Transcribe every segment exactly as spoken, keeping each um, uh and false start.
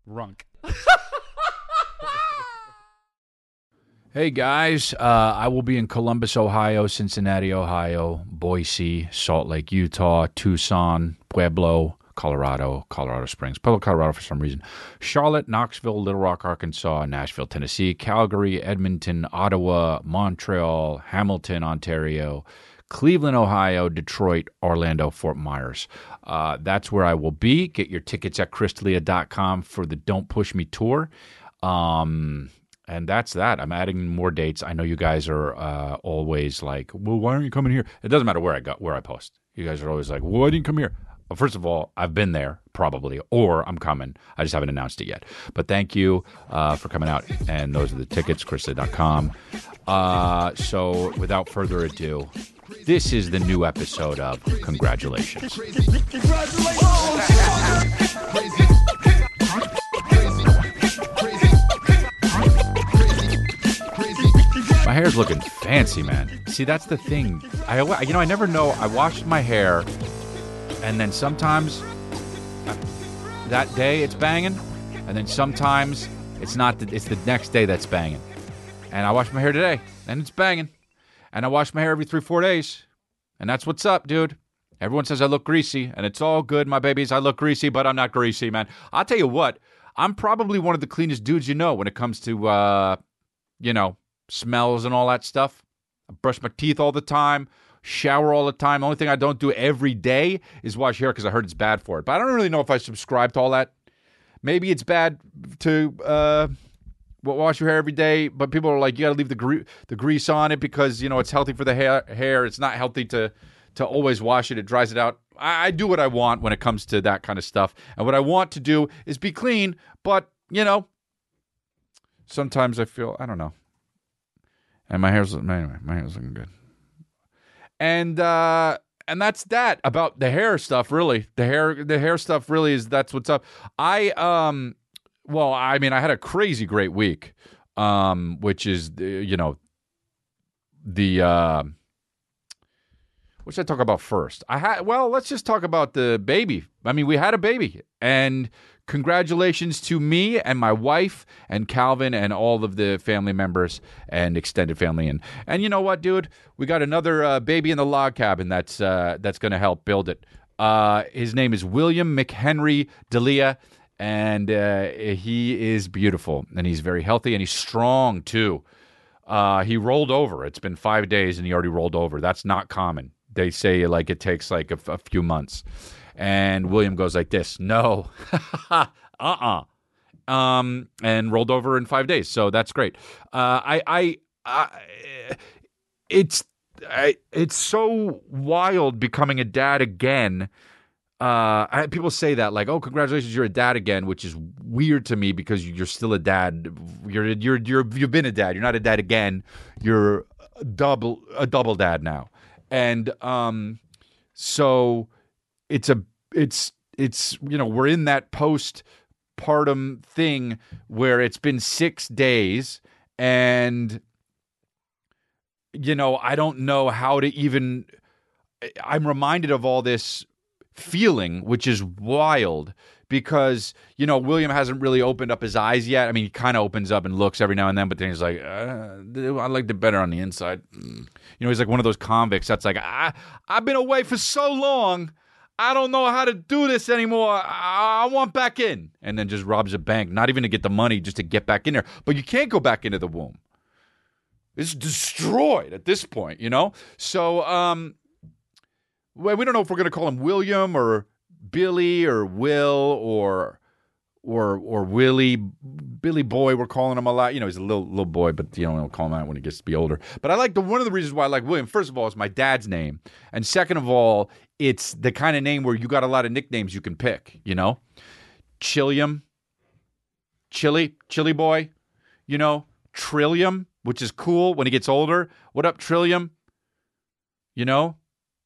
Runk. Hey guys, uh, I will be in Columbus, Ohio, Cincinnati, Ohio, Boise, Salt Lake, Utah, Tucson, Pueblo, Colorado, Colorado Springs, Pueblo, Colorado for some reason, Charlotte, Knoxville, Little Rock, Arkansas, Nashville, Tennessee, Calgary, Edmonton, Ottawa, Montreal, Hamilton, Ontario, Cleveland, Ohio, Detroit, Orlando, Fort Myers. Uh, that's where I will be. Get your tickets at chris d'elia dot com for the Don't Push Me tour. Um... And that's that. I'm adding more dates. I know you guys are uh, always like, well, why aren't you coming here? It doesn't matter where I go, where I post. You guys are always like, well, why didn't you come here? Well, first of all, I've been there probably, or I'm coming. I just haven't announced it yet. But thank you uh, for coming out. And those are the tickets, chris d'elia dot com. Uh, so without further ado, this is the new episode of Congratulations. My hair's looking fancy, man. See, that's the thing. I, you know, I never know. I washed my hair, and then sometimes uh, that day it's banging, and then sometimes it's not. The, it's the next day that's banging. And I washed my hair today, and it's banging. And I wash my hair every three, four days, and that's what's up, dude. Everyone says I look greasy, and it's all good, my babies. I look greasy, but I'm not greasy, man. I'll tell you what. I'm probably one of the cleanest dudes you know when it comes to, uh, you know, smells and all that stuff. I brush my teeth all the time, shower all the time. The only thing I don't do every day is wash hair because I heard it's bad for it. But I don't really know if I subscribe to all that. Maybe it's bad to uh, wash your hair every day, but people are like, you got to leave the gre- the grease on it because, you know, it's healthy for the hair. hair. It's not healthy to, to always wash it. It dries it out. I, I do what I want when it comes to that kind of stuff. And what I want to do is be clean, but, you know, sometimes I feel, I don't know. And my hair's anyway, my hair's looking good. And uh, and that's that about the hair stuff. Really, the hair the hair stuff really is that's what's up. I um, well, I mean, I had a crazy great week, um, which is you know the uh, what should I talk about first? I had well, let's just talk about the baby. I mean, we had a baby, and congratulations to me and my wife and Calvin and all of the family members and extended family. And and you know what, dude? We got another uh, baby in the log cabin that's uh, that's going to help build it. Uh, his name is William McHenry D'Elia, and uh, he is beautiful, and he's very healthy, and he's strong, too. Uh, he rolled over. It's been five days, and he already rolled over. That's not common. They say like it takes like a, a few months. And William goes like this, no, uh-uh, um, and rolled over in five days. So that's great. Uh, I, I, I, it's, I, it's so wild becoming a dad again. Uh, I, people say that like, oh, congratulations, you're a dad again, which is weird to me because you're still a dad. You're, you're, you're, you've been a dad. You're not a dad again. You're a double, a double dad now. And, um, so it's a, it's, it's, you know, we're in that postpartum thing where it's been six days and, you know, I don't know how to even, I'm reminded of all this feeling, which is wild because, you know, William hasn't really opened up his eyes yet. I mean, he kind of opens up and looks every now and then, but then he's like, uh, I liked it better on the inside. You know, he's like one of those convicts that's like, I, I've been away for so long. I don't know how to do this anymore. I, I want back in. And then just robs a bank, not even to get the money, just to get back in there. But you can't go back into the womb. It's destroyed at this point, you know? So, um, well, we don't know if we're going to call him William or Billy or Will or or or Willie, Billy Boy. We're calling him a lot. You know, he's a little little boy, but you know, we'll call him that when he gets to be older. But I like the one of the reasons why I like William. First of all, it's my dad's name, and second of all, it's the kind of name where you got a lot of nicknames you can pick. You know, Chilliam, Chili, Chili Boy. You know, Trillium, which is cool when he gets older. What up, Trillium? You know.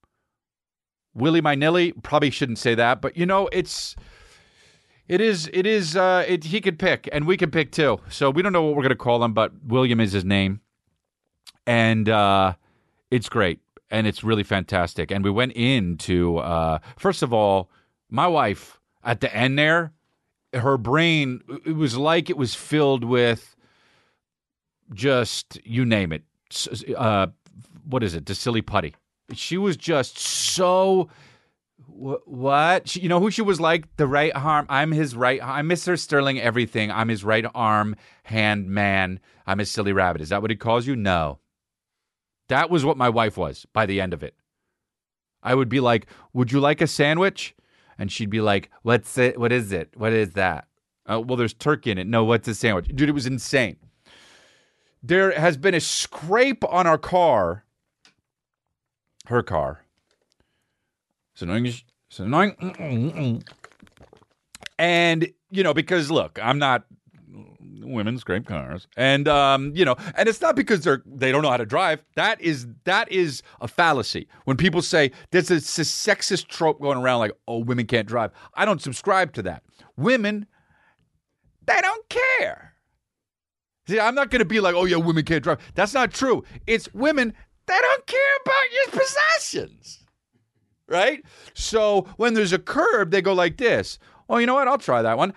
Willie my Nilly, probably shouldn't say that, but you know, it's, it is, it is, uh, it, he could pick, and we can pick too. So we don't know what we're going to call him, but William is his name. And, uh, it's great. And it's really fantastic. And we went into, uh, first of all, my wife at the end there her brain, it was like it was filled with just, you name it. Uh, what is it? The silly putty. She was just so... What? She, you know who she was like? The right arm. I'm his right. I'm Mister Sterling everything. I'm his right arm hand man. I'm his silly rabbit. Is that what he calls you? No. That was what my wife was by the end of it. I would be like, would you like a sandwich? And she'd be like, what's it? What is it? What is that? Oh, well, there's turkey in it. No, what's a sandwich? Dude, it was insane. There has been a scrape on our car. Her car. It's annoying. It's annoying. And, you know, because, look, I'm not... Women scrape cars. And, um, you know, and it's not because they're, they don't know how to drive. That is that is a fallacy. When people say there's a, a sexist trope going around like, oh, women can't drive. I don't subscribe to that. Women, they don't care. See, I'm not going to be like, oh, yeah, women can't drive. That's not true. It's women, they don't care about your possessions. Right? So when there's a curb, they go like this. Oh, you know what? I'll try that one.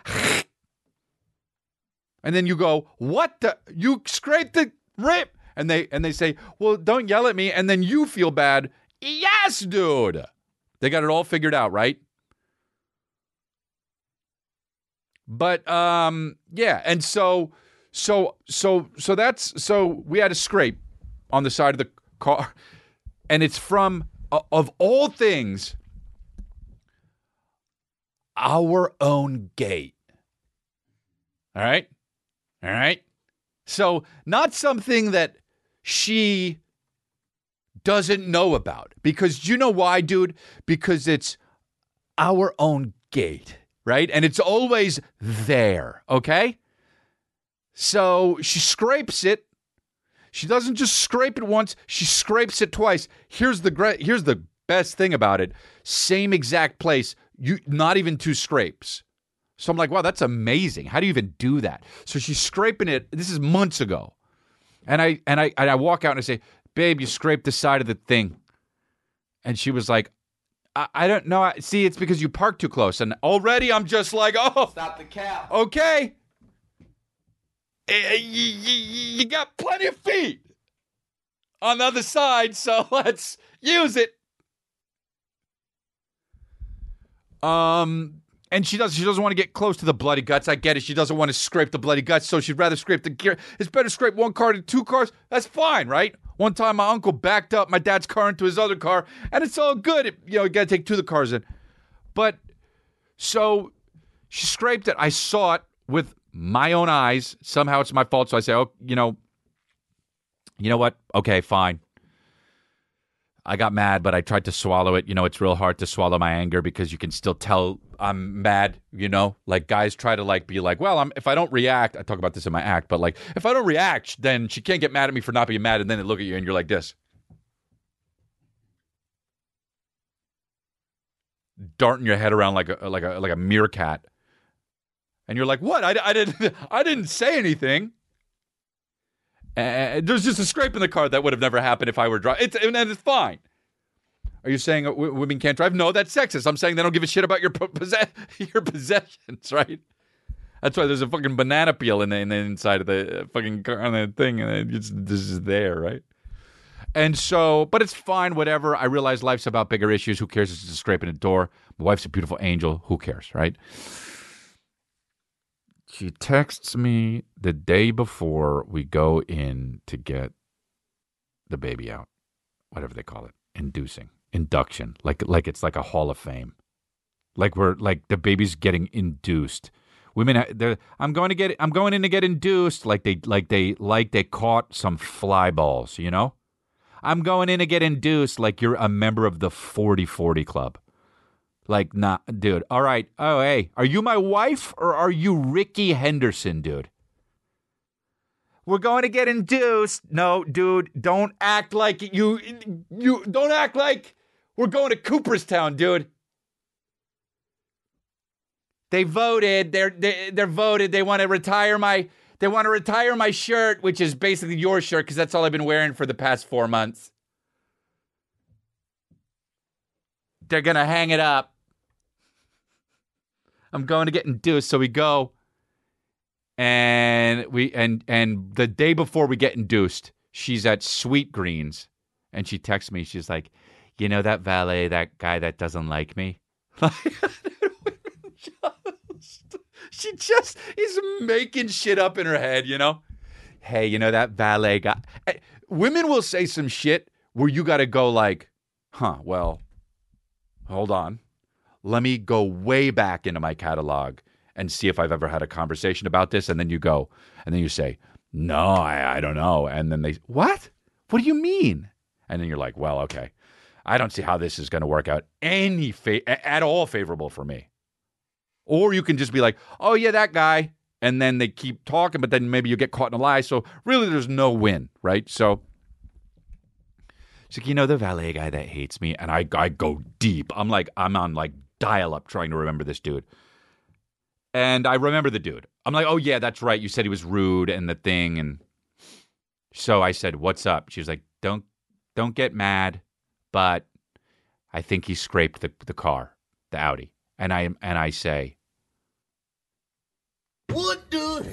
And then you go, what the? You scrape the rip. And they and they say, well, don't yell at me. And then you feel bad. Yes, dude. They got it all figured out, right? But, um, yeah. And so, so, so, so that's, so we had a scrape on the side of the car. And it's from, uh, of all things, our own gate. All right? All right. So not something that she doesn't know about. Because you know why, dude? Because it's our own gate, right? And it's always there, okay? So she scrapes it. She doesn't just scrape it once. She scrapes it twice. Here's the great, here's the best thing about it. Same exact place. You not even two scrapes. So I'm like, wow, that's amazing. How do you even do that? So she's scraping it. This is months ago. And I and I and I walk out and I say, babe, you scraped the side of the thing. And she was like, I, I don't know. See, it's because you parked too close. And already I'm just like, oh. Stop the cap. Okay. You got plenty of feet on the other side, so let's use it. Um... And she does. She doesn't want to get close to the bloody guts. I get it. She doesn't want to scrape the bloody guts, so she'd rather scrape the gear. It's better to scrape one car than two cars. That's fine, right? One time, my uncle backed up my dad's car into his other car, and it's all good. It, you know, you got to take two of the cars in. But so she scraped it. I saw it with my own eyes. Somehow, it's my fault. So I say, oh, you know, you know what? Okay, fine. I got mad, but I tried to swallow it. You know, it's real hard to swallow my anger because you can still tell I'm mad, you know? Like, guys try to, like, be like, well, I'm, if I don't react, I talk about this in my act, but, like, if I don't react, then she can't get mad at me for not being mad, and then they look at you and you're like this. Darting your head around like a, like a, like a meerkat. And you're like, what? I, I, didn't, I didn't say anything. Uh, there's just a scrape in the car that would have never happened if I were driving. It's, and it's fine. Are you saying w- women can't drive? No, that's sexist. I'm saying they don't give a shit about your possess- your possessions, right? That's why there's a fucking banana peel in the, in the inside of the fucking car on the thing, and it's this is there, right? And so, but it's fine, whatever. I realize life's about bigger issues. Who cares? It's just a scrape in a door. My wife's a beautiful angel. Who cares, right? She texts me the day before we go in to get the baby out, whatever they call it, inducing, induction, like like it's like a Hall of Fame, like we're like the baby's getting induced. Women, they're, I'm going to get, I'm going in to get induced, like they like they like they caught some fly balls, you know. I'm going in to get induced, like you're a member of the forty forty club. Like, nah, dude. All right. Oh, hey, are you my wife or are you Ricky Henderson, dude? We're going to get induced. No, dude, don't act like you, you don't act like we're going to Cooperstown, dude. They voted. They're, they, they're voted. They want to retire my, they want to retire my shirt, which is basically your shirt because that's all I've been wearing for the past four months. They're going to hang it up. I'm going to get induced. So we go, and we and and the day before we get induced, she's at Sweet Greens, and she texts me. She's like, you know that valet, that guy that doesn't like me? She just is making shit up in her head, you know? Hey, you know that valet guy? Women will say some shit where you got to go like, huh, well, hold on. Let me go way back into my catalog and see if I've ever had a conversation about this. And then you go, and then you say, no, I, I don't know. And then they, what? What do you mean? And then you're like, well, okay. I don't see how this is going to work out any fa- at all favorable for me. Or you can just be like, oh, yeah, that guy. And then they keep talking, but then maybe you get caught in a lie. So really there's no win, right? So it's like, you know, the valet guy that hates me. And I, I go deep. I'm like, I'm on like dial-up trying to remember this dude. And I remember the dude. I'm like, oh, yeah, that's right. You said he was rude and the thing. And so I said, what's up? She was like, don't don't get mad. But I think he scraped the, the car, the Audi. And I and I say, what the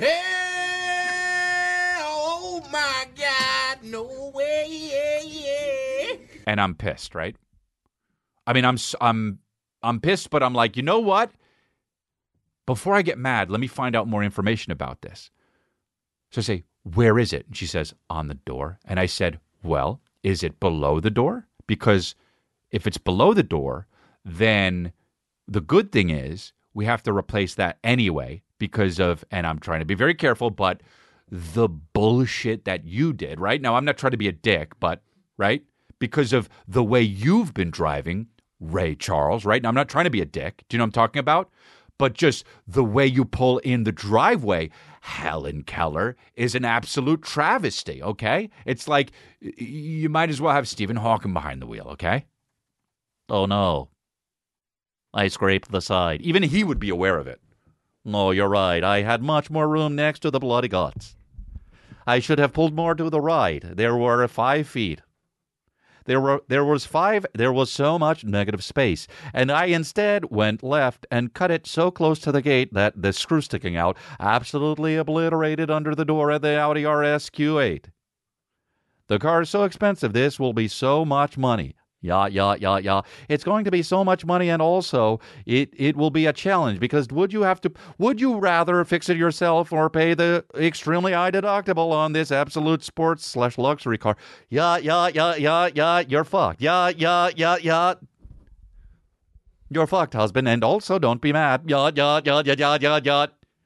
hell? Oh, my God. No way. And I'm pissed, right? I mean, I'm I'm I'm pissed, but I'm like, you know what? Before I get mad, let me find out more information about this. So I say, where is it? And she says, on the door. And I said, well, is it below the door? Because if it's below the door, then the good thing is we have to replace that anyway because of, and I'm trying to be very careful, but the bullshit that you did, right? Now, I'm not trying to be a dick, but, right? Because of the way you've been driving, Ray Charles, right? Now, I'm not trying to be a dick. Do you know what I'm talking about? But just the way you pull in the driveway, Helen Keller, is an absolute travesty, okay? It's like you might as well have Stephen Hawking behind the wheel, okay? Oh, no. I scraped the side. Even he would be aware of it. No, you're right. I had much more room next to the bloody guts. I should have pulled more to the right. There were five feet. There were there was five there was so much negative space, and I instead went left and cut it so close to the gate that the screw sticking out absolutely obliterated under the door of the Audi R S Q eight. The car is so expensive, this will be so much money. Yeah, yeah, yeah, yeah. It's going to be so much money, and also it, it will be a challenge because would you have to would you rather fix it yourself or pay the extremely high deductible on this absolute sports slash luxury car? Yeah, yeah, yeah, yeah, yeah. You're fucked. Yeah, yeah, yeah, yeah. You're fucked, husband, and also don't be mad. Yeah, yeah, yeah, yeah, yeah, yeah, yeah.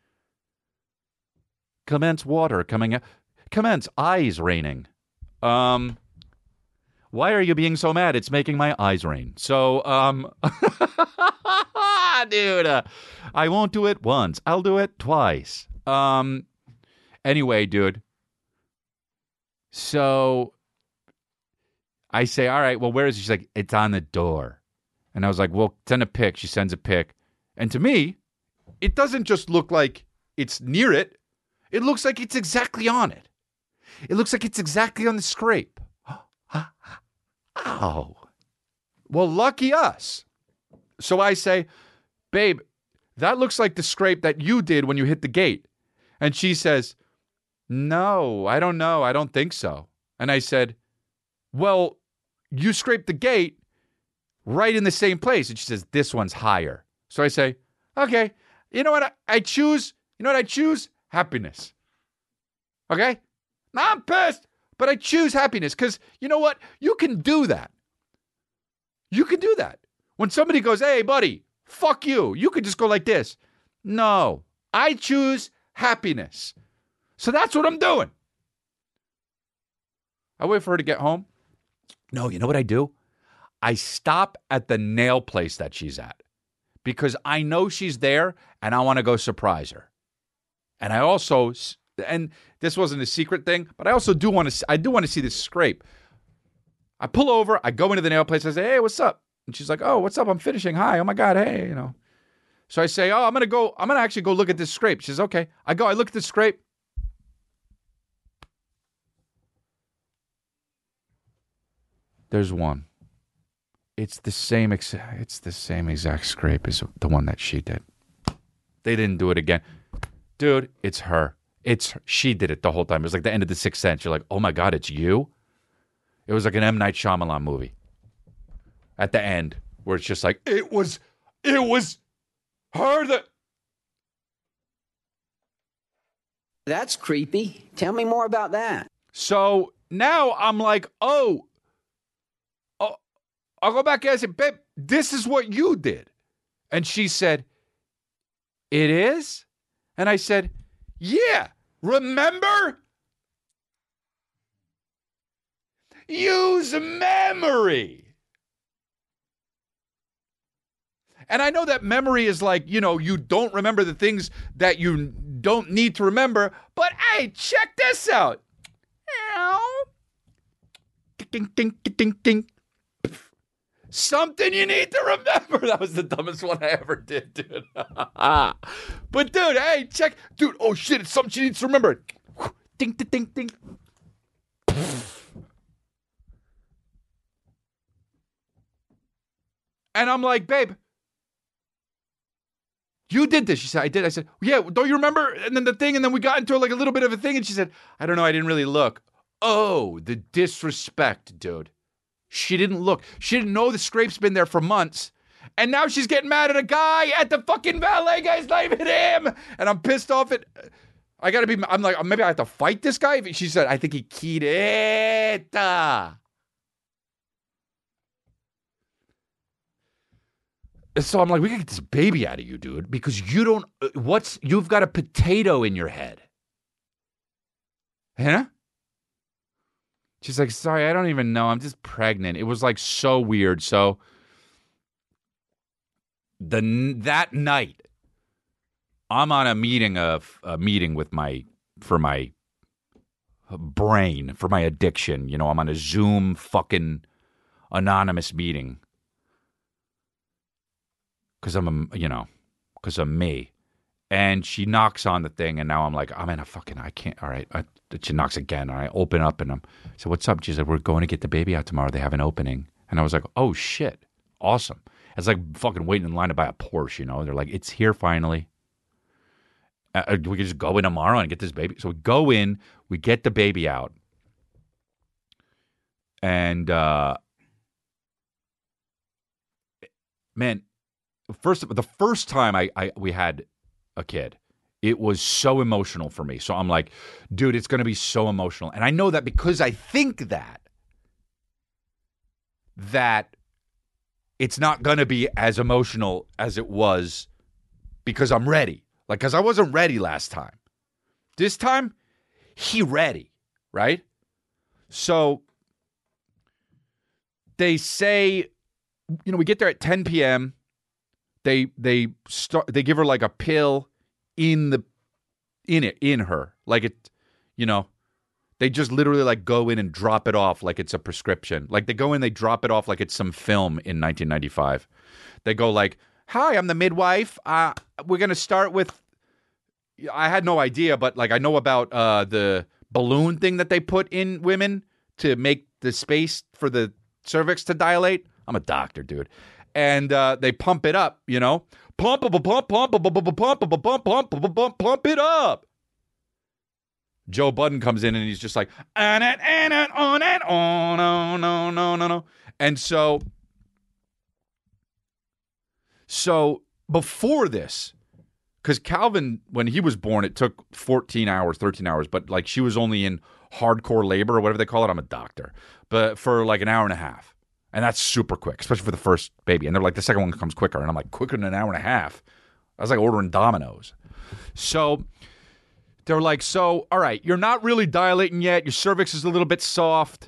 Commence water coming out. Commence eyes raining. Um. Why are you being so mad? It's making my eyes rain. So, um, dude, uh, I won't do it once. I'll do it twice. Um, anyway, dude. So I say, all right, well, where is it? She's like, it's on the door. And I was like, well, send a pic. She sends a pic. And to me, it doesn't just look like it's near it. It looks like it's exactly on it. It looks like it's exactly on the scrape. Oh, well, lucky us. So I say, babe, that looks like the scrape that you did when you hit the gate. And she says, no, I don't know. I don't think so. And I said, well, you scraped the gate right in the same place. And she says, this one's higher. So I say, okay, you know what? I, I choose, you know what I choose? Happiness. Okay? Now I'm pissed. But I choose happiness because, you know what? You can do that. You can do that. When somebody goes, hey, buddy, fuck you, you could just go like this. No, I choose happiness. So that's what I'm doing. I wait for her to get home. No, you know what I do? I stop at the nail place that she's at because I know she's there and I want to go surprise her. And I also... And this wasn't a secret thing, but I also do want to. I do want to see this scrape. I pull over. I go into the nail place. I say, "Hey, what's up?" And she's like, "Oh, what's up? I'm finishing. Hi. Oh my God. Hey, you know." So I say, "Oh, I'm gonna go. I'm gonna actually go look at this scrape." She says, "Okay." I go. I look at the scrape. There's one. It's the same. Ex- it's the same exact scrape as the one that she did. They didn't do it again. Dude, it's her. It's her. She did it the whole time. It was like the end of The Sixth Sense. You're like, oh my God, it's you? It was like an M. Night Shyamalan movie. At the end, where it's just like, it was, it was her that... That's creepy. Tell me more about that. So now I'm like, oh, oh, I'll go back and say, babe, this is what you did. And she said, it is? And I said, yeah, remember? Use memory. And I know that memory is like, you know, you don't remember the things that you don't need to remember, but hey, check this out. Ding, ding, ding, ding, ding. Something you need to remember. That was the dumbest one I ever did, dude. But dude, hey, check. Dude, oh shit, it's something she needs to remember. Ding, ding, ding, ding. And I'm like, babe, you did this. She said, I did. I said, yeah, don't you remember? And then the thing, and then we got into like a little bit of a thing, and she said, I don't know, I didn't really look. Oh, the disrespect, dude. She didn't look. She didn't know the scrape's been there for months. And now she's getting mad at a guy at the fucking valet guy's not even him. And I'm pissed off at, I gotta be, I'm like, maybe I have to fight this guy. She said, I think he keyed it. So I'm like, we gotta get this baby out of you, dude, because you don't, what's, you've got a potato in your head. Huh? She's like, sorry, I don't even know. I'm just pregnant. It was like so weird. So the that night, I'm on a meeting of a meeting with my for my brain, for my addiction. You know, I'm on a Zoom fucking anonymous meeting because I'm a, you know, because I'm me. And she knocks on the thing, and now I'm like, I'm in a fucking, I can't, all right. I, she knocks again, and I open up, and I'm, I said, what's up? She said, we're going to get the baby out tomorrow. They have an opening. And I was like, oh, shit. Awesome. It's like fucking waiting in line to buy a Porsche, you know? They're like, it's here finally. Uh, we can just go in tomorrow and get this baby. So we go in, we get the baby out. And, uh, man, first, the first time I, I we had a kid, it was so emotional for me. So I'm like, dude, it's going to be so emotional. And I know that because I think that, that it's not going to be as emotional as it was because I'm ready. Like, because I wasn't ready last time. This time, he ready, right? So they say, you know, we get there at ten p.m., They they start they give her like a pill in the in it in her like it you know they just literally like go in and drop it off like it's a prescription. Like they go in, they drop it off like it's some film in nineteen ninety-five. They go like, "Hi, I'm the midwife. Uh, we're gonna start with." I had no idea, but like I know about uh, the balloon thing that they put in women to make the space for the cervix to dilate. I'm a doctor, dude. And uh, they pump it up, you know, pump, pump, pump, pump, pump, pump, pump, pump, pump, pump, pump, pump, pump it up. Joe Budden comes in and he's just like, on it, on it, on it, oh no, no, no, no, no. And so, so before this, because Calvin, when he was born, it took fourteen hours, thirteen hours, but like she was only in hardcore labor or whatever they call it. I'm a doctor, but for like an hour and a half. And that's super quick, especially for the first baby. And they're like, the second one comes quicker. And I'm like, quicker than an hour and a half? I was like ordering Domino's. So they're like, so, all right, you're not really dilating yet. Your cervix is a little bit soft.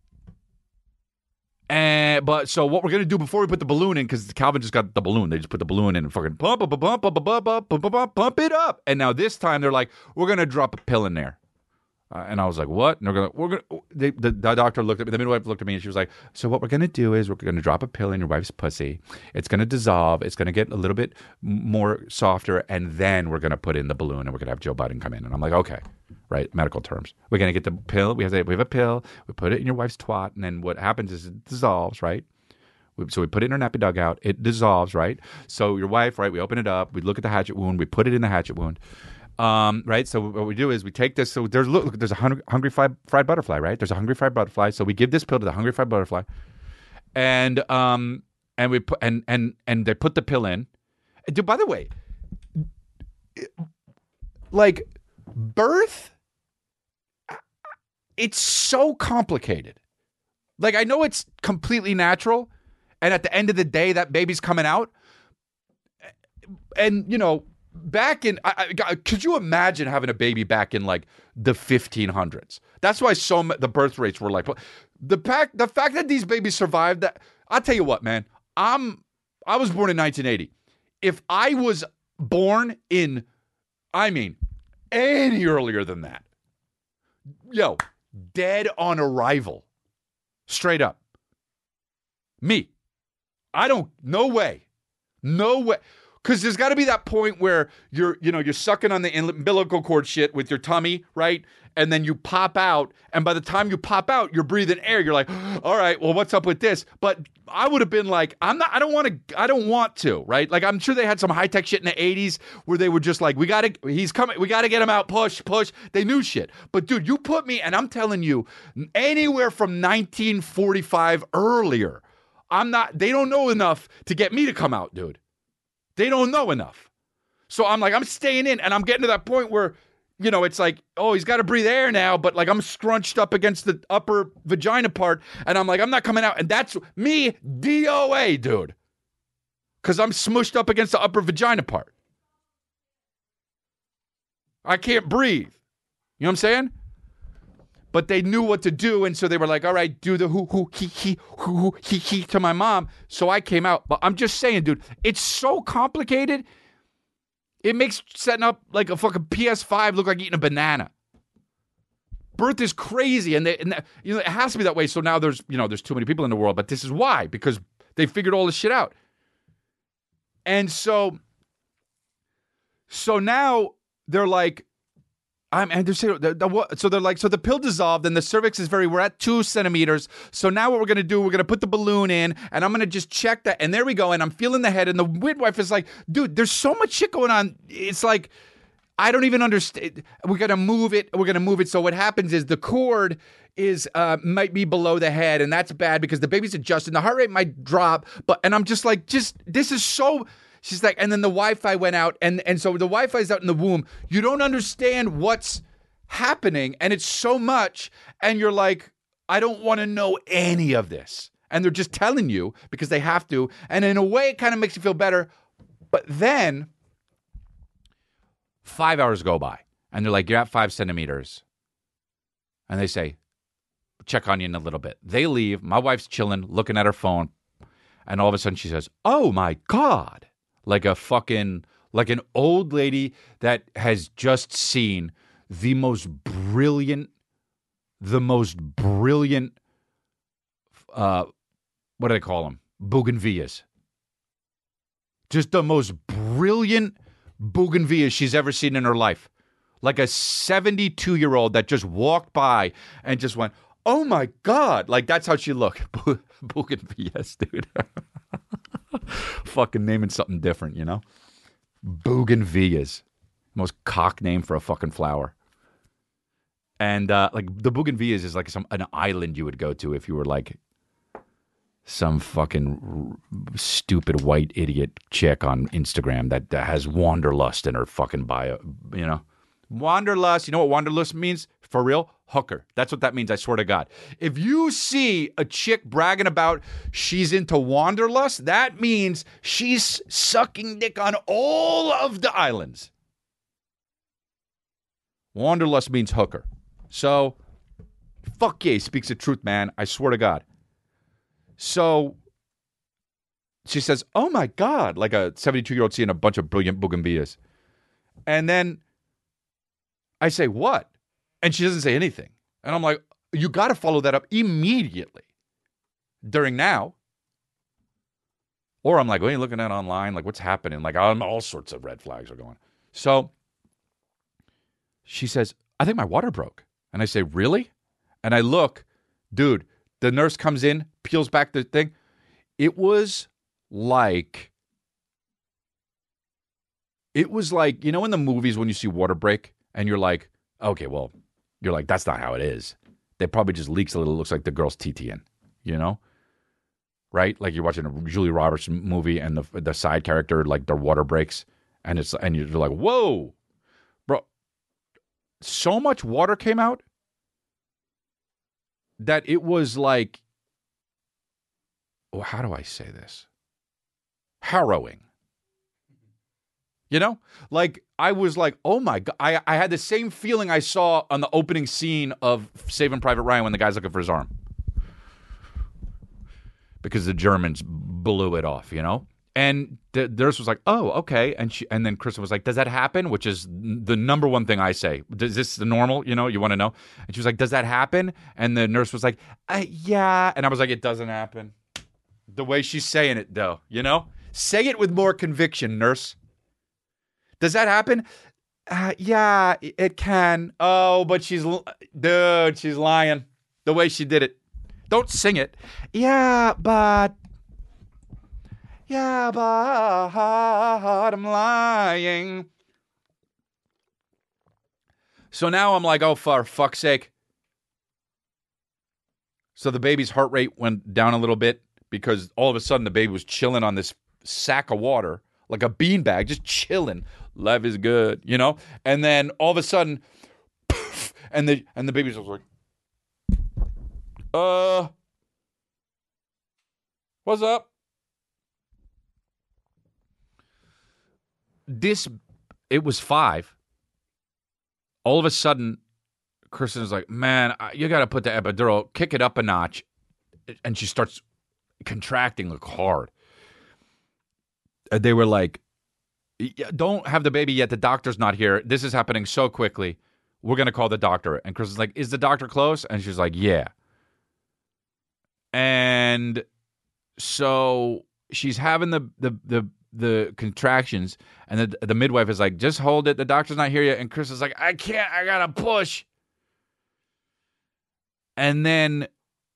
And but so what we're going to do before we put the balloon in, because Calvin just got the balloon. They just put the balloon in and fucking pump, pump, pump, pump, pump, pump, pump, pump, pump, pump it up. And now this time they're like, we're going to drop a pill in there. Uh, and I was like, what? And they're gonna, we're gonna. They, the, the doctor looked at me. The midwife looked at me, and she was like, "So what we're gonna do is we're gonna drop a pill in your wife's pussy. It's gonna dissolve. It's gonna get a little bit more softer, and then we're gonna put in the balloon, and we're gonna have Joe Biden come in." And I'm like, "Okay, right? Medical terms. We're gonna get the pill. We have to, we have a pill. We put it in your wife's twat, and then what happens is it dissolves, right? We- So we put it in our nappy dugout. It dissolves, right? So your wife, right? We open it up. We look at the hatchet wound. We put it in the hatchet wound, um, right? So what we do is we take this. So there's look, there's a hungry, hungry fried, fried butterfly, right? There's a hungry fried butterfly. So we give this pill to the hungry fried butterfly, and um, and we put and and and they put the pill in. And dude, by the way, like birth, it's so complicated. Like, I know it's completely natural, and at the end of the day, that baby's coming out. And, you know, back in, I, I, could you imagine having a baby back in, like, the fifteen hundreds? That's why so the birth rates were like, the fact, the fact that these babies survived that, I'll tell you what, man, I'm, I was born in nineteen eighty. If I was born in, I mean, any earlier than that, yo, dead on arrival. Straight up. Me. I don't, no way. No way. Because there's got to be that point where you're, you know, you're sucking on the umbilical cord shit with your tummy, right? And then you pop out. And by the time you pop out, you're breathing air. You're like, all right, well, what's up with this? But I would have been like, I'm not, I don't want to, I don't want to, right? Like, I'm sure they had some high tech shit in the eighties where they were just like, we got to, he's coming, we got to get him out, push, push. They knew shit. But dude, you put me, and I'm telling you, anywhere from nineteen forty-five earlier, I'm not, they don't know enough to get me to come out, dude. They don't know enough. So I'm like, I'm staying in, and I'm getting to that point where, you know, it's like, oh, he's got to breathe air now, but like I'm scrunched up against the upper vagina part, and I'm like, I'm not coming out. And that's me, D O A, dude. Because I'm smushed up against the upper vagina part. I can't breathe. You know what I'm saying? But they knew what to do, and so they were like, all right, do the hoo hoo hee hee hoo hoo hee hee to my mom. So I came out. But I'm just saying, dude, it's so complicated. It makes setting up like a fucking P S five look like eating a banana. Birth is crazy, and, they, and they, you know, it has to be that way. So now there's, you know, there's too many people in the world, but this is why, because they figured all this shit out. And so, so now they're like, I'm, and they're saying, the, the, so they're like, so the pill dissolved, and the cervix is very, we're at two centimeters. So now what we're going to do, we're going to put the balloon in, and I'm going to just check that. And there we go. And I'm feeling the head. And the midwife is like, dude, there's so much shit going on. It's like, I don't even understand. We're going to move it. We're going to move it. So what happens is the cord is, uh, might be below the head. And that's bad because the baby's adjusting. The heart rate might drop. But, and I'm just like, just, this is so... She's like, and then the Wi-Fi went out, and, and so the Wi-Fi's out in the womb. You don't understand what's happening, and it's so much, and you're like, I don't want to know any of this. And they're just telling you because they have to, and in a way, it kind of makes you feel better. But then, five hours go by, and they're like, you're at five centimeters. And they say, check on you in a little bit. They leave. My wife's chilling, looking at her phone, and all of a sudden she says, oh my God. Like a fucking, like an old lady that has just seen the most brilliant, the most brilliant, uh, what do they call them? Bougainvilleas. Just the most brilliant bougainvilleas she's ever seen in her life. Like a seventy-two-year-old that just walked by and just went, oh my God. Like that's how she looked. Bougainvilleas, dude. Fucking naming something different, you know? Bougainvilleas. Most cock name for a fucking flower. And uh, like the Bougainvilleas is like some an island you would go to if you were like some fucking r- stupid white idiot chick on Instagram that, that has wanderlust in her fucking bio, you know? Wanderlust. You know what wanderlust means? For real? Hooker. That's what that means, I swear to God. If you see a chick bragging about she's into wanderlust, that means she's sucking dick on all of the islands. Wanderlust means hooker. So, fuck yeah, he speaks the truth, man. I swear to God. So, she says, oh my God, like a seventy-two-year-old seeing a bunch of brilliant bougainvilleas. And then I say, what? And she doesn't say anything. And I'm like, you got to follow that up immediately during now. Or I'm like, what are you looking at online? Like, what's happening? Like, um, all sorts of red flags are going. So she says, I think my water broke. And I say, really? And I look, dude, the nurse comes in, peels back the thing. It was like, it was like, you know, in the movies when you see water break and you're like, okay, well, you're like, that's not how it is. They probably just leaks a little. It looks like the girl's T T N, you know? Right? Like you're watching a Julie Roberts movie and the the side character, like their water breaks and it's, and you're like, whoa, bro. So much water came out that it was like, oh, how do I say this? Harrowing. You know? Like, I was like, oh my God. I, I had the same feeling I saw on the opening scene of Saving Private Ryan when the guy's looking for his arm. Because the Germans blew it off, you know? And the nurse was like, oh, okay. And she, and then Kristen was like, does that happen? Which is the number one thing I say. Is this the normal? You know, you want to know? And she was like, does that happen? And the nurse was like, uh, yeah. And I was like, it doesn't happen. The way she's saying it, though, you know? Say it with more conviction, nurse. Does that happen? Uh, yeah, it can. Oh, but she's, dude, she's lying. The way she did it. Don't sing it. Yeah, but, yeah, but I'm lying. So now I'm like, oh, for fuck's sake. So the baby's heart rate went down a little bit because all of a sudden the baby was chilling on this sack of water, like a beanbag, just chilling. Life is good, you know? And then all of a sudden, poof, and the and the baby's just like, uh, what's up? This, it was five. All of a sudden, Kristen was like, man, you got to put the epidural, kick it up a notch. And she starts contracting like hard. And they were like, don't have the baby yet. The doctor's not here. This is happening so quickly. We're going to call the doctor. And Kristen's like, is the doctor close? And she's like, yeah. And so she's having the the the, the contractions, and the, the midwife is like, just hold it. The doctor's not here yet. And Kristen's like, I can't. I got to push. And then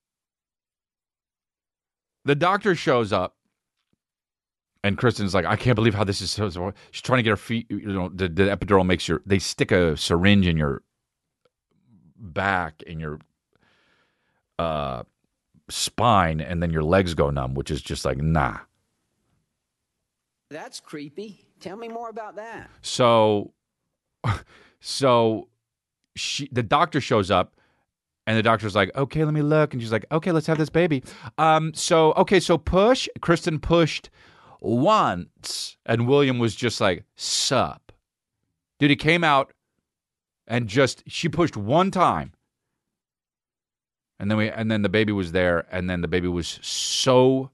the doctor shows up. And Kristen's like, I can't believe how this is so. so she's trying to get her feet. You know, the, the epidural makes your. They stick a syringe in your back, in your uh, spine, and then your legs go numb, which is just like, nah. That's creepy. Tell me more about that. So, so she, the doctor shows up, and the doctor's like, okay, let me look, and she's like, okay, let's have this baby. Um, so okay, so push. Kristen pushed once, and William was just like, sup. Dude, he came out and just, she pushed one time. And then we, and then the baby was there, and then the baby was so,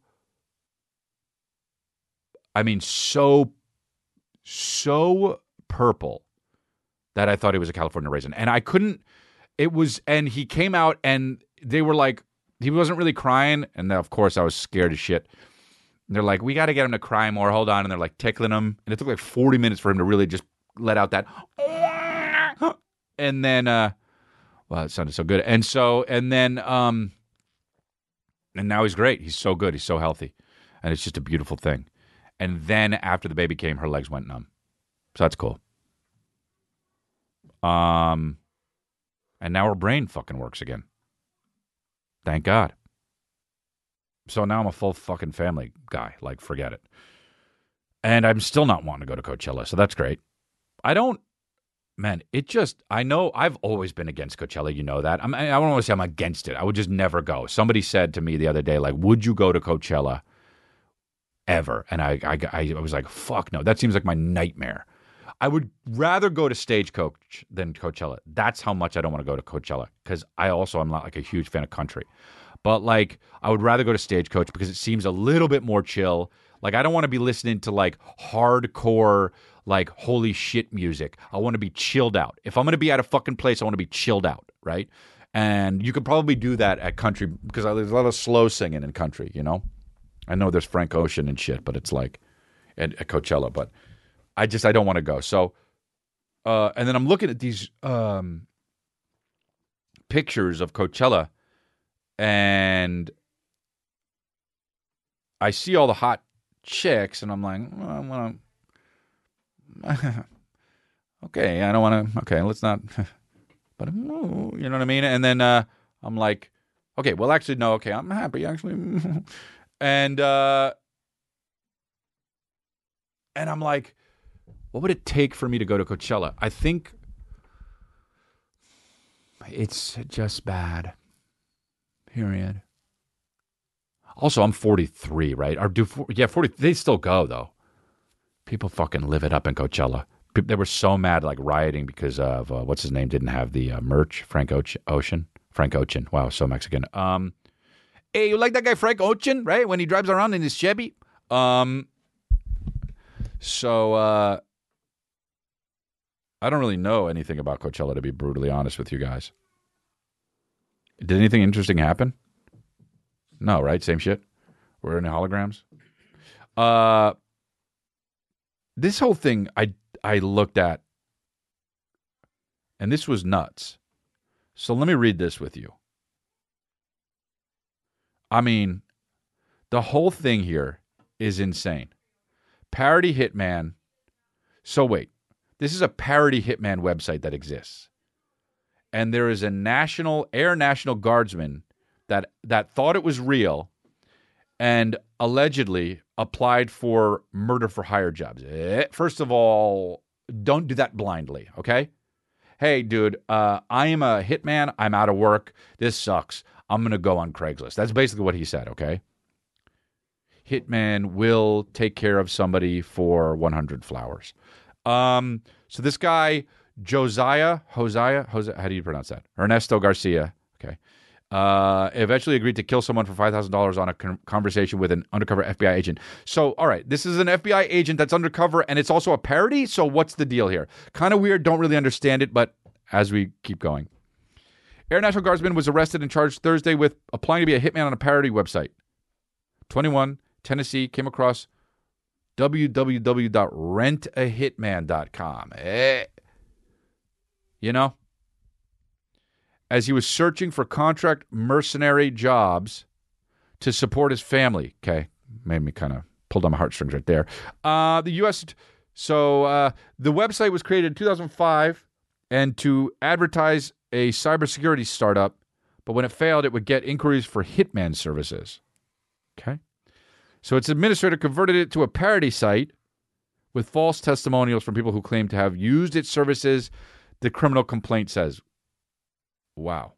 I mean, so, so purple that I thought he was a California raisin. And I couldn't, it was, and he came out, and they were like, he wasn't really crying, and of course I was scared as shit. And they're like, we got to get him to cry more. Hold on. And they're like tickling him. And it took like forty minutes for him to really just let out that. And then, uh, well, it sounded so good. And so, and then, um, and now he's great. He's so good. He's so healthy. And it's just a beautiful thing. And then after the baby came, her legs went numb. So that's cool. Um, and now her brain fucking works again. Thank God. So now I'm a full fucking family guy. Like, forget it. And I'm still not wanting to go to Coachella, so that's great. I don't, man, it just, I know I've always been against Coachella. You know that. I'm, I don't want to say I'm against it. I would just never go. Somebody said to me the other day, like, would you go to Coachella ever? And I, I, I was like, fuck no. That seems like my nightmare. I would rather go to Stagecoach than Coachella. That's how much I don't want to go to Coachella, because I also am not like a huge fan of country. But, like, I would rather go to Stagecoach because it seems a little bit more chill. Like, I don't want to be listening to, like, hardcore, like, holy shit music. I want to be chilled out. If I'm going to be at a fucking place, I want to be chilled out, right? And you could probably do that at country because there's a lot of slow singing in country, you know? I know there's Frank Ocean and shit, but it's like at, at Coachella. But I just, I don't want to go. So, uh, and then I'm looking at these um, pictures of Coachella. And I see all the hot chicks, and I'm like, well, I want to. Okay, I don't want to. Okay, let's not. But you know what I mean. And then uh, I'm like, okay, well, actually, no. Okay, I'm happy actually. and uh, and I'm like, what would it take for me to go to Coachella? I think it's just bad. Period. Also, I'm forty-three, right? Or do yeah, forty. They still go though. People fucking live it up in Coachella. They were so mad, like rioting because of uh, what's his name didn't have the uh, merch. Frank Ocean. Frank Ocean. Wow, so Mexican. Um, hey, you like that guy Frank Ocean, right? When he drives around in his Chevy. Um, so uh, I don't really know anything about Coachella, to be brutally honest with you guys. Did anything interesting happen? No, right? Same shit. We're in holograms. Uh, this whole thing, I I looked at, and this was nuts. So let me read this with you. I mean, the whole thing here is insane. Parody Hitman. So wait, this is a parody Hitman website that exists. And there is a national, Air National Guardsman that that thought it was real and allegedly applied for murder for hire jobs. First of all, don't do that blindly, okay? Hey, dude, uh, I am a hitman. I'm out of work. This sucks. I'm going to go on Craigslist. That's basically what he said, okay? Hitman will take care of somebody for one hundred flowers. Um, so this guy, Josiah, Hosea, Hosea, how do you pronounce that? Ernesto Garcia, okay, uh, eventually agreed to kill someone for five thousand dollars on a con- conversation with an undercover F B I agent. So, all right, this is an F B I agent that's undercover, and it's also a parody, so what's the deal here? Kind of weird, don't really understand it, but as we keep going. Air National Guardsman was arrested and charged Thursday with applying to be a hitman on a parody website. twenty-one, Tennessee, came across w w w dot rent a hitman dot com. Eh. You know? As he was searching for contract mercenary jobs to support his family. Okay, made me kind of pulled on my heartstrings right there. Uh, the U S So uh, the website was created in two thousand five and to advertise a cybersecurity startup, but when it failed, it would get inquiries for hitman services. Okay, so its administrator converted it to a parody site with false testimonials from people who claim to have used its services. The criminal complaint says. Wow.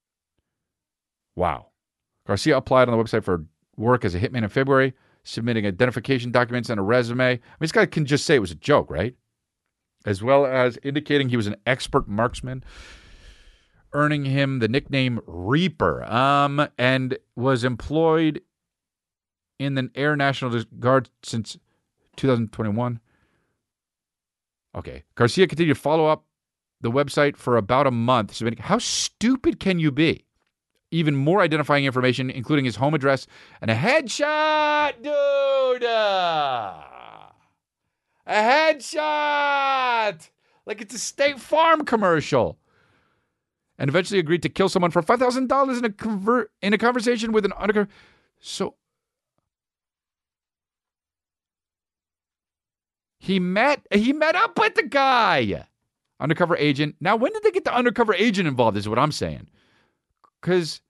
Wow. Garcia applied on the website for work as a hitman in February, submitting identification documents and a resume. I mean, this guy can just say it was a joke, right? As well as indicating he was an expert marksman, earning him the nickname Reaper, um, and was employed in the Air National Guard since two thousand twenty-one. Okay. Garcia continued to follow up the website for about a month. Submitting, how stupid can you be? Even more identifying information, including his home address and a headshot, dude. Uh, a headshot, like it's a State Farm commercial. And eventually agreed to kill someone for five thousand dollars in a convert in a conversation with an undercover. So he met he met up with the guy. Undercover agent. Now, when did they get the undercover agent involved is what I'm saying. Because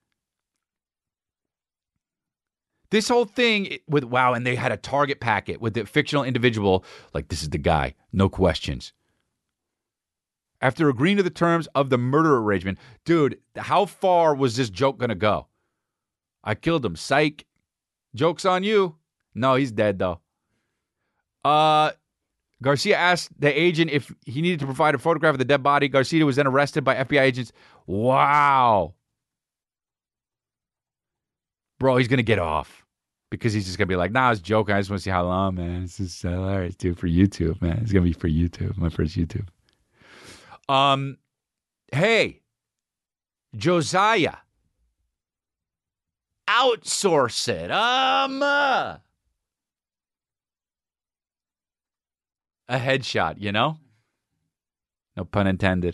this whole thing with, wow, and they had a target packet with the fictional individual, like, this is the guy, no questions. After agreeing to the terms of the murder arrangement, dude, how far was this joke going to go? I killed him. Psych. Joke's on you. No, he's dead, though. Uh... Garcia asked the agent if he needed to provide a photograph of the dead body. Garcia was then arrested by F B I agents. Wow. Bro, he's going to get off because he's just going to be like, nah, I was joking. I just want to see how long, man. This is hilarious, dude, for YouTube, man. It's going to be for YouTube, my first YouTube. Um, Hey, Josiah, outsource it. Um, uh, A headshot, you know? No pun intended.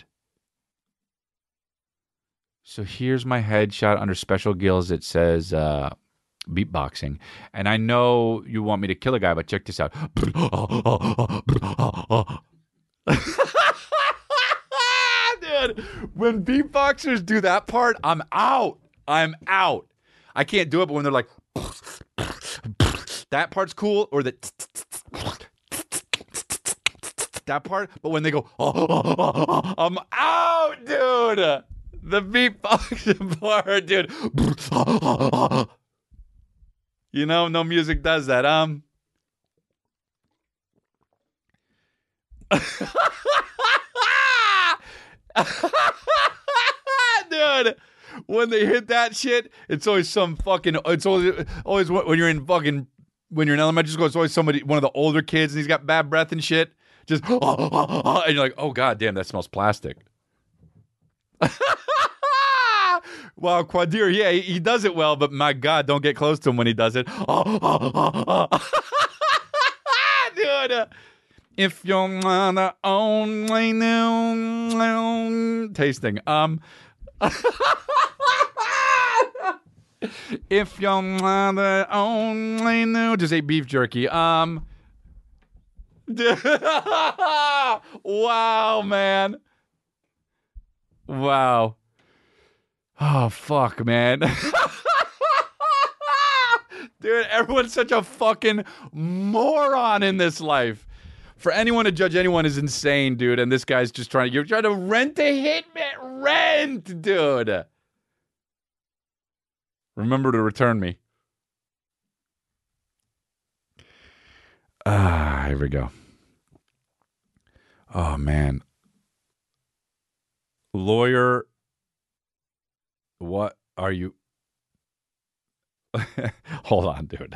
So here's my headshot under special gills. It says, uh, beatboxing. And I know you want me to kill a guy, but check this out. Dude, when beatboxers do that part, I'm out. I'm out. I can't do it, but when they're like, that part's cool, or the that part, but when they go, I'm out, dude. The beatboxing part, dude. You know, no music does that. Um. Dude, when they hit that shit, it's always some fucking. It's always always when you're in fucking when you're in elementary school. It's always somebody, one of the older kids, and he's got bad breath and shit. Just and you're like, oh god damn, that smells plastic. Wow, Quadir, yeah, he, he does it well, but my god, don't get close to him when he does it. Dude, if you're the only new tasting, um, if you're the only new, just ate beef jerky, um, wow, man, wow. Oh, fuck, man. Dude, everyone's such a fucking moron in this life. For anyone to judge anyone is insane, dude. And this guy's just trying to, you're trying to rent a hitman. Rent, dude. Remember to return me. Ah, here we go. Oh, man. Lawyer. What are you? Hold on, dude.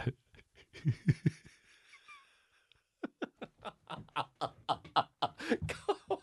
Come on.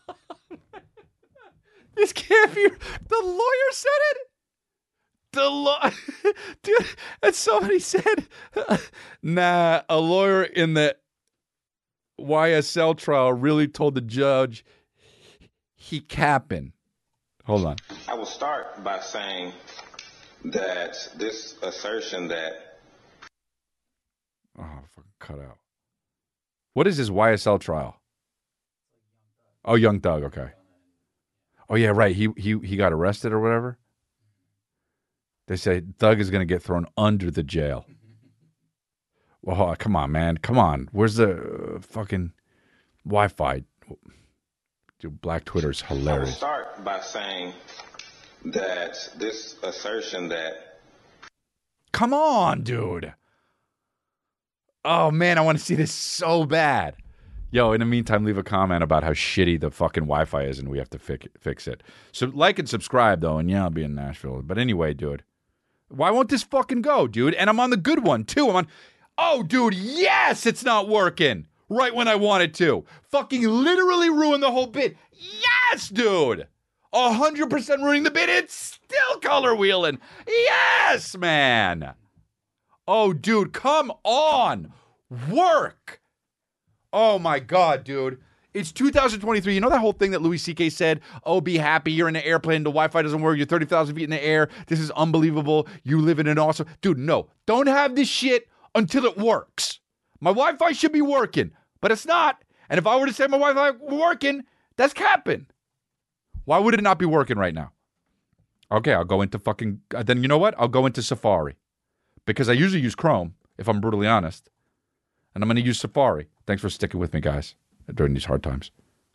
This can't be. The lawyer said it. The law, dude. And somebody said, "Nah, a lawyer in the Y S L trial really told the judge he capping." Hold on. I will start by saying that this assertion that... Oh, fucking cut out. What is his Y S L trial? Oh, Young Thug, okay. Oh, yeah, right. He he he got arrested or whatever. They say Thug is going to get thrown under the jail. Well, come on, man. Come on. Where's the uh, fucking Wi-Fi? Dude, Black Twitter is hilarious. I will start by saying that this assertion that... Come on, dude. Oh, man, I want to see this so bad. Yo, in the meantime, leave a comment about how shitty the fucking Wi-Fi is and we have to fi- fix it. So like and subscribe, though, and yeah, I'll be in Nashville. But anyway, dude, why won't this fucking go, dude? And I'm on the good one, too. I'm on... Oh, dude, yes, it's not working. Right when I wanted to. Fucking literally ruin the whole bit. Yes, dude. one hundred percent ruining the bit. It's still color wheeling. Yes, man. Oh, dude, come on. Work. Oh, my God, dude. It's two thousand twenty-three. You know that whole thing that Louis C K said? Oh, be happy. You're in an airplane. The Wi-Fi doesn't work. You're thirty thousand feet in the air. This is unbelievable. You live in an awesome... Dude, no. Don't have this shit until it works. My Wi-Fi should be working, but it's not. And if I were to say my Wi-Fi working, that's capping. Why would it not be working right now? Okay, I'll go into fucking... Then you know what? I'll go into Safari. Because I usually use Chrome, if I'm brutally honest. And I'm going to use Safari. Thanks for sticking with me, guys, during these hard times.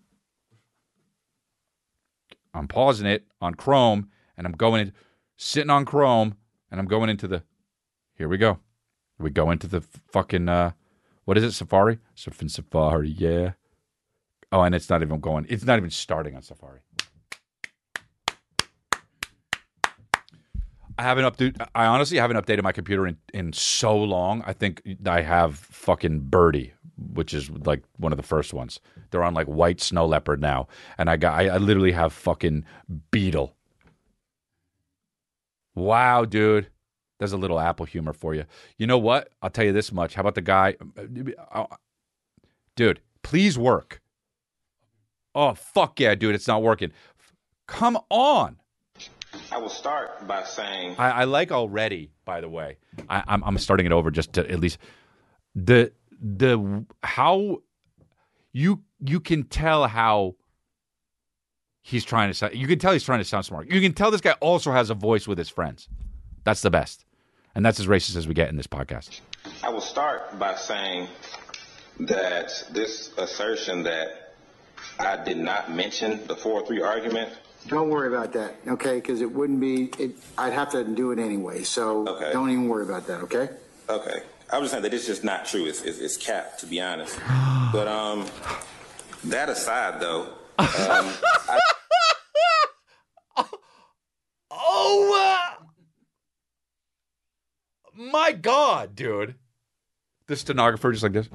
I'm pausing it on Chrome, and I'm going in, sitting on Chrome, and I'm going into the... Here we go. We go into the fucking... Uh, what is it, Safari? Surfing Safari, yeah. Oh, and it's not even going... It's not even starting on Safari. I haven't updated. I honestly haven't updated my computer in, in so long. I think I have fucking Birdie, which is like one of the first ones. They're on like white snow leopard now, and I got. I, I literally have fucking Beetle. Wow, dude, there's a little Apple humor for you. You know what? I'll tell you this much. How about the guy, dude? Please work. Oh fuck yeah, dude, it's not working. Come on. I will start by saying I, I like already. By the way, I, I'm I'm starting it over just to at least the the how you you can tell how he's trying to sound. You can tell he's trying to sound smart. You can tell this guy also has a voice with his friends. That's the best, and that's as racist as we get in this podcast. I will start by saying that this assertion that I did not mention the four three argument. Don't worry about that, okay? Because it wouldn't be, it, I'd have to do it anyway. So Okay. don't even worry about that, okay? Okay. I was just saying that it's just not true. It's, it's, it's cap, to be honest. But um, that aside, though, um, I, Oh, uh, my God, dude. The stenographer just like this.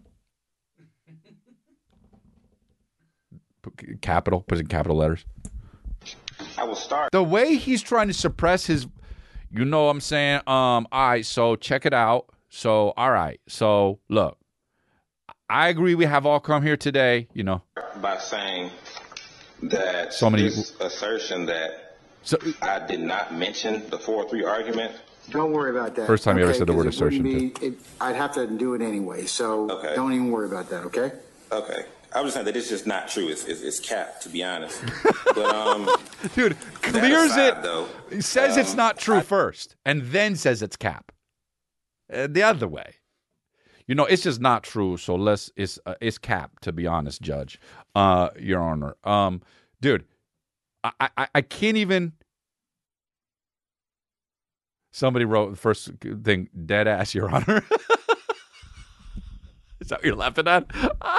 Capital, puts in capital letters. I will start. The way he's trying to suppress his, you know what I'm saying? Um, all right, so check it out. So, all right. So, look, I agree we have all come here today, you know. By saying that So many- this assertion that So, I did not mention the four three argument. Don't worry about that. First time you ever okay? said the word 'Cause it wouldn't assertion, be- it, I'd have to do it anyway. So Okay. don't even worry about that, okay? Okay. I was just saying that it's just not true. It's, it's, it's cap, to be honest. But um, dude, that clears aside, it. though, He says it's um, not true first, and then says it's cap. Uh, the other way, you know, it's just not true. So let's it's uh, it's cap. To be honest, Judge, uh, Your Honor, um, dude, I, I I can't even. Somebody wrote the first thing, dead ass, Your Honor. Is that what you're laughing at?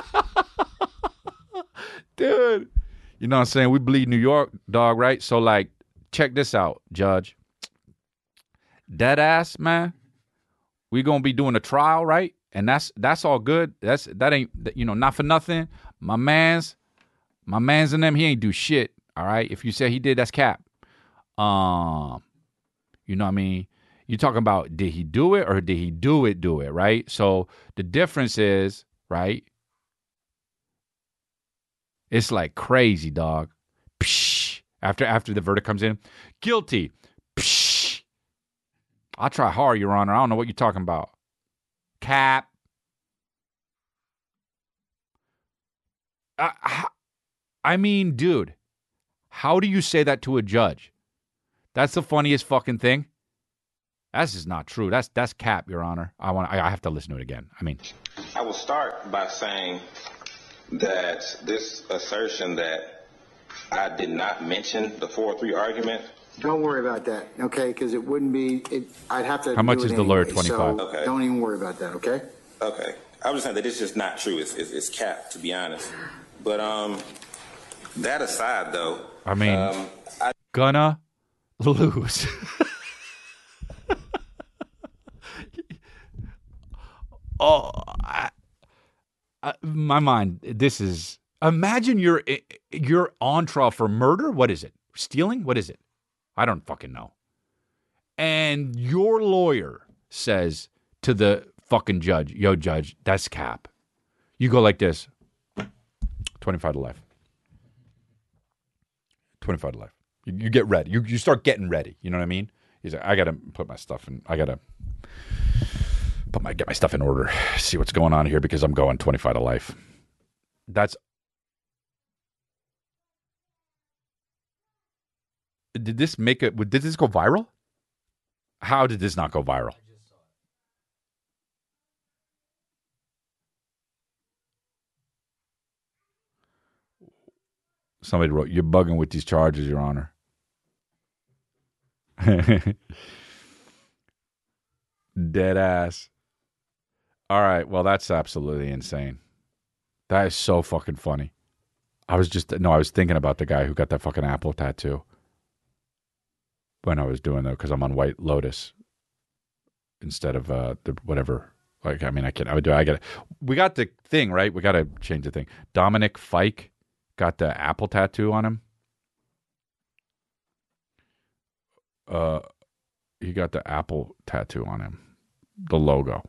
Dude, you know what I'm saying? We bleed New York, dog, right? So, like, check this out, Judge. Dead ass, man. We gonna be doing a trial, right? And that's that's all good. That's that ain't you know not for nothing. My man's, my man's in them. He ain't do shit. All right. If you say he did, that's cap. Um, you know what I mean? You're talking about did he do it or did he do it? Do it right? So the difference is right. It's like crazy, dog. Psh, after after the verdict comes in, guilty. Psh. I'll try hard, Your Honor. I don't know what you're talking about. Cap. I, I mean, dude, how do you say that to a judge? That's the funniest fucking thing. That's just not true. That's that's cap, Your Honor. I want. I have to listen to it again. I mean, I will start by saying that this assertion that I did not mention the four three argument. Don't worry about that, okay? Because it wouldn't be, it, I'd have to How much do is it the lawyer, anyway. twenty-five? So Okay. don't even worry about that, okay? Okay. I was just saying that it's just not true. It's, it's, it's cap, to be honest. But um, that aside, though, I mean, um, I, gonna lose. oh, I, I, my mind. This is. Imagine you're you're on trial for murder. What is it? Stealing? What is it? I don't fucking know. And your lawyer says to the fucking judge, "Yo, judge, that's cap." You go like this. twenty-five to life. twenty-five to life. You, you get ready. You you start getting ready. You know what I mean? He's like, I gotta put my stuff in. I gotta put my get my stuff in order. See what's going on here because I'm going twenty-five to life. That's. Did this make it? Did this go viral? How did this not go viral? Somebody wrote, "You're bugging with these charges, Your Honor." Dead ass. All right, well, that's absolutely insane. That is so fucking funny. I was just no, I was thinking about the guy who got that fucking apple tattoo when I was doing that because I'm on White Lotus instead of uh, the whatever. Like, I mean, I can I would do. I got we got the thing right. We got to change the thing. Dominic Fike got the apple tattoo on him. Uh, he got the apple tattoo on him, the logo.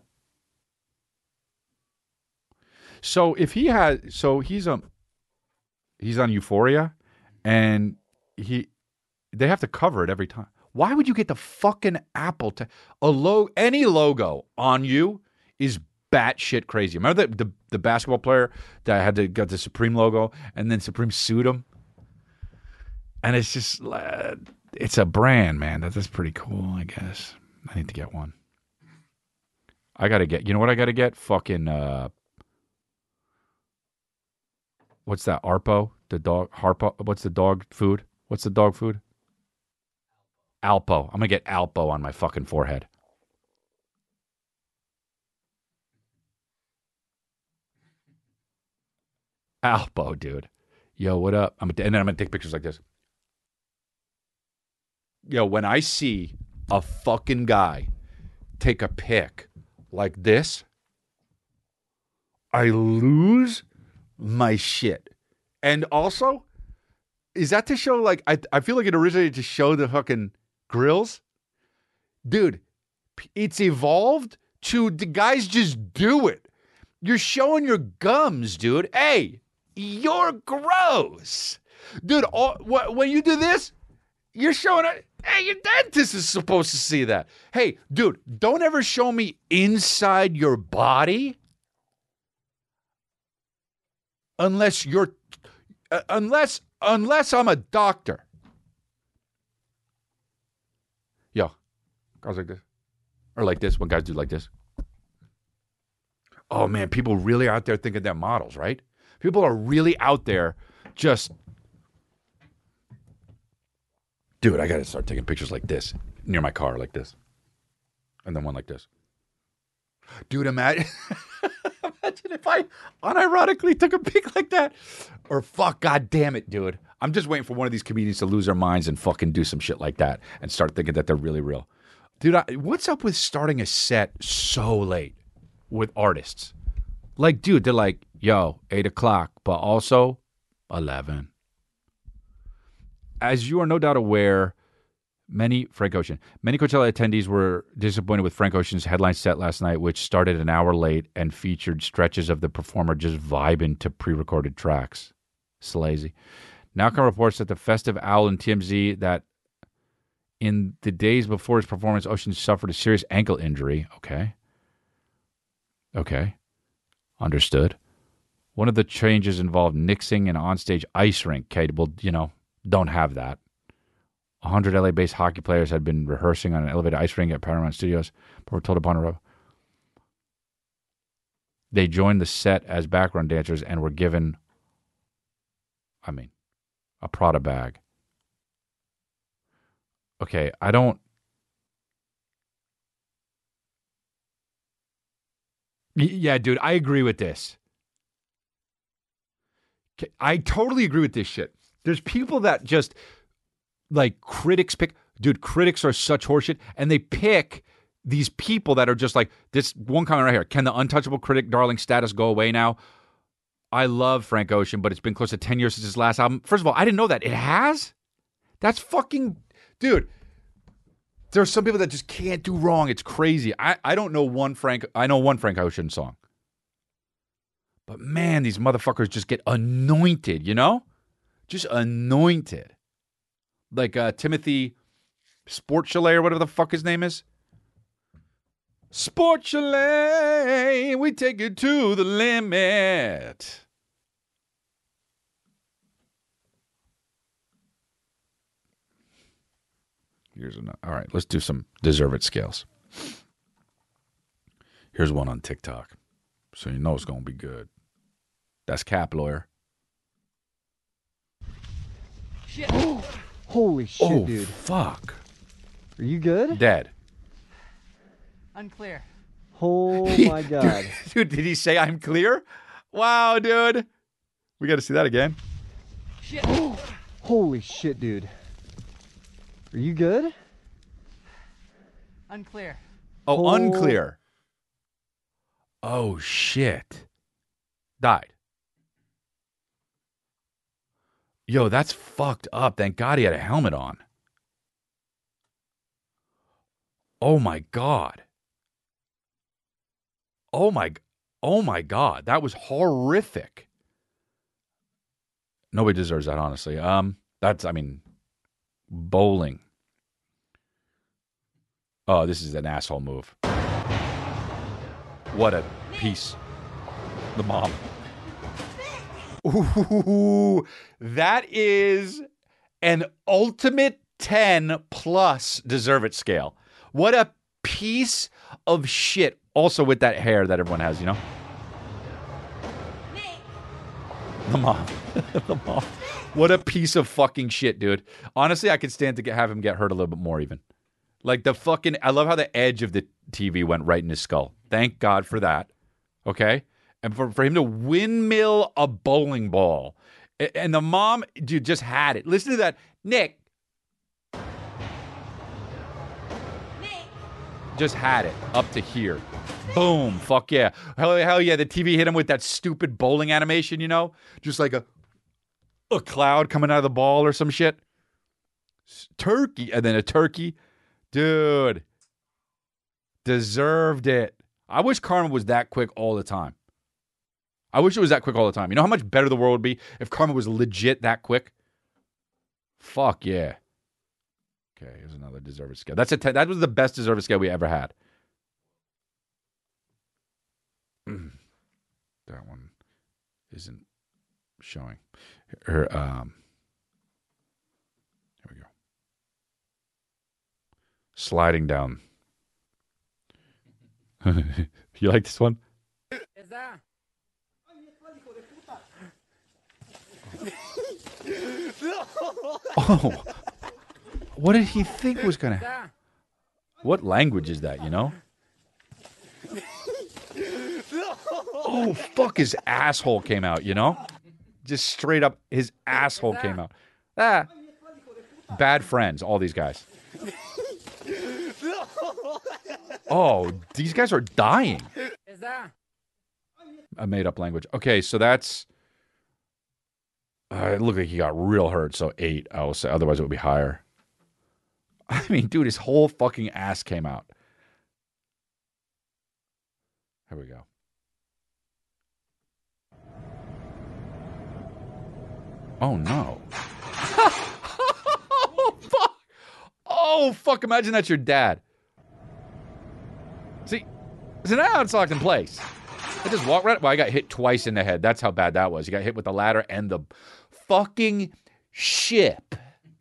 So if he had, so he's a, he's on Euphoria, and he they have to cover it every time. Why would you get the fucking Apple to a lo any logo on you is batshit crazy. Remember the, the the basketball player that had to got the Supreme logo and then Supreme sued him? And it's just uh, it's a brand, man. That, that's pretty cool, I guess. I need to get one. I gotta get you know what I gotta get? Fucking uh what's that? Arpo? The dog Harpo what's the dog food? What's the dog food? Alpo. I'm gonna get Alpo on my fucking forehead. Alpo, dude. Yo, what up? I'm and then I'm gonna take pictures like this. Yo, when I see a fucking guy take a pic like this, I lose my shit. And also, is that to show like I I feel like it originated to show the fucking grills? Dude, it's evolved to the guys just do it. You're showing your gums, dude. Hey, you're gross. Dude, all, wh- when you do this, you're showing it. Hey, your dentist is supposed to see that. Hey, dude, don't ever show me inside your body unless you're, uh, unless, unless I'm a doctor. Yo, guys like this. Or like this, when guys do like this. Oh, man, people really out there thinking they're models, right? People are really out there just... Dude, I got to start taking pictures like this near my car, like this. And then one like this. Dude, imagine, imagine if I unironically took a pic like that. Or fuck, god damn it, dude. I'm just waiting for one of these comedians to lose their minds and fucking do some shit like that and start thinking that they're really real. Dude, I, what's up with starting a set so late with artists? Like, dude, they're like, yo, eight o'clock, but also eleven. As you are no doubt aware, many Frank Ocean, many Coachella attendees were disappointed with Frank Ocean's headline set last night, which started an hour late and featured stretches of the performer just vibing to pre-recorded tracks. Slazy. Now come reports that the festive owl in T M Z that in the days before his performance, Ocean suffered a serious ankle injury. Okay. Okay. Understood. One of the changes involved nixing an onstage ice rink. Okay, well, you know, don't have that. one hundred L A-based hockey players had been rehearsing on an elevated ice rink at Paramount Studios, but were told upon arrival. They joined the set as background dancers and were given, I mean, a Prada bag. Okay, I don't... Yeah, dude, I agree with this. I totally agree with this shit. There's people that just, like, critics pick... Dude, critics are such horseshit, and they pick these people that are just like, this one comment right here, can the untouchable critic darling status go away now? I love Frank Ocean, but it's been close to ten years since his last album. First of all, I didn't know that. It has? That's fucking... Dude, there are some people that just can't do wrong. It's crazy. I, I don't know one Frank... I know one Frank Ocean song. But man, these motherfuckers just get anointed, you know? Just anointed. Like uh, Timothy Sport Chalet or whatever the fuck his name is. Sport Chalet, we take it to the limit. Here's another. All right, let's do some deserve it scales. Here's one on TikTok. So you know it's going to be good. That's Cap Lawyer. Shit. Holy shit, oh, dude. Fuck. Are you good? Dead. Unclear. Oh my god. Dude, did he say I'm clear? Wow, dude. We got to see that again. Shit. Holy shit, dude. Are you good? Unclear. Oh, oh. unclear. Oh, shit. Died. Yo, that's fucked up. Thank God he had a helmet on. Oh, my God. Oh, my... Oh, my God. That was horrific. Nobody deserves that, honestly. Um, that's, I mean... Bowling. Oh, this is an asshole move. What a piece. The mom. Ooh, that is an ultimate ten plus deserve it scale. What a piece of shit. Also with that hair that everyone has, you know? The mom. The mom. What a piece of fucking shit, dude. Honestly, I could stand to get, have him get hurt a little bit more even. Like the fucking, I love how the edge of the T V went right in his skull. Thank God for that. Okay? And for, for him to windmill a bowling ball. And the mom, dude, just had it. Listen to that. Nick. Nick. Just had it up to here. Boom. Fuck yeah. Hell, hell yeah. The T V hit him with that stupid bowling animation, you know? Just like a, a cloud coming out of the ball or some shit. Turkey. And then a turkey. Dude. Deserved it. I wish karma was that quick all the time. I wish it was that quick all the time. You know how much better the world would be if karma was legit that quick? Fuck yeah. Okay, here's another deserved scale. That's a ten, that was the best deserved scale we ever had. Mm. That one isn't showing. Her, um, here we go. Sliding down. You like this one? Oh, what did he think was gonna? What language is that? You know? Oh, fuck! His asshole came out. You know? Just straight up, his asshole came out. Ah, bad friends. All these guys. Oh, these guys are dying. A made-up language. Okay, so that's. Uh, it looked like he got real hurt, so eight, I will say. Otherwise, it would be higher. I mean, dude, his whole fucking ass came out. Here we go. Oh, no. Oh, fuck. Oh, fuck. Imagine that's your dad. See, so now it's locked in place. I just walked right. Well, I got hit twice in the head. That's how bad that was. You got hit with the ladder and the fucking ship.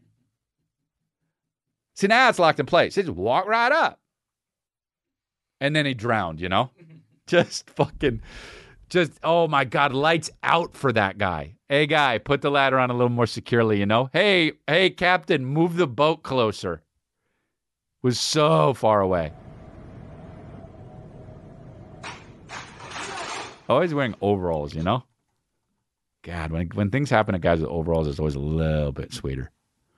See, now it's locked in place. He just walked right up. And then he drowned, you know? Just fucking, just, oh my God, lights out for that guy. Hey, guy, put the ladder on a little more securely, you know? Hey, hey, Captain, move the boat closer. Was so far away. Always wearing overalls, you know? God, when when things happen to guys with overalls, it's always a little bit sweeter.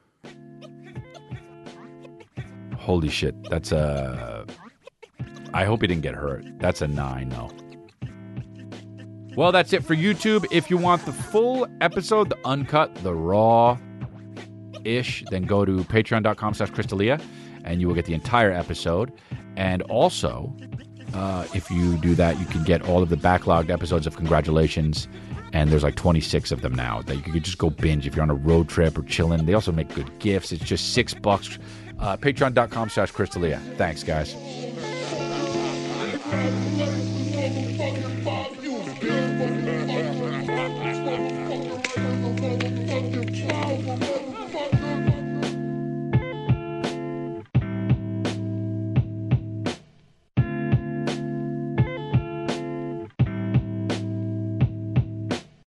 Holy shit. That's a... I hope he didn't get hurt. That's a nine, though. Well, that's it for YouTube. If you want the full episode, the uncut, the raw-ish, then go to patreon.com slash Crystalia, and you will get the entire episode. And also... Uh, if you do that, you can get all of the backlogged episodes of Congratulations, and there's like twenty-six of them now that you could just go binge if you're on a road trip or chilling. They also make good gifts. It's just six bucks. Uh, Patreon.com slash Crystalia. Thanks, guys.